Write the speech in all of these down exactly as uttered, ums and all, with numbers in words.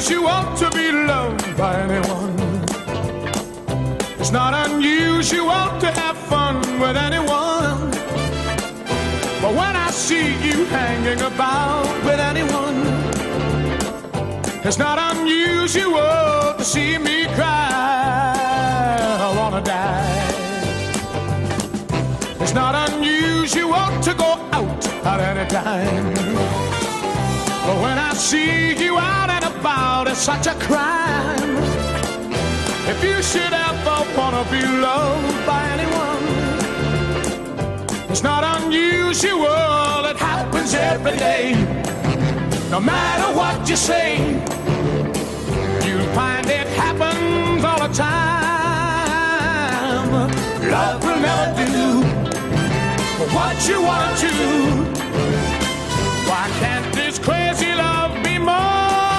unusual to be loved by anyone. It's not unusual to have fun with anyone. But when I see you hanging about with anyone, it's not unusual to see me cry. I wanna die. It's not unusual to go out at any time. But when I see you out and about, it's such a crime. If you should ever wanna be loved by anyone, it's not unusual, it happens every day. No matter what you say, you'll find it happens all the time. Love will never do what you want to. Why can't this crazy love be more?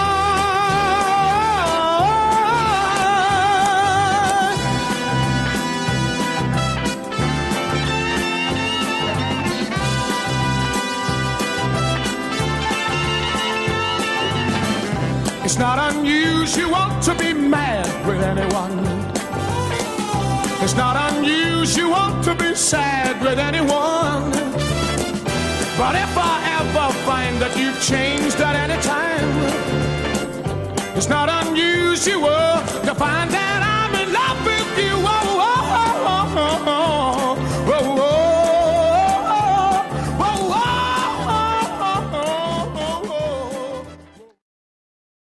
It's not unusual to be mad with anyone. It's not unusual to be sad with anyone. But if I ever find that you've changed at any time, it's not unusual to find that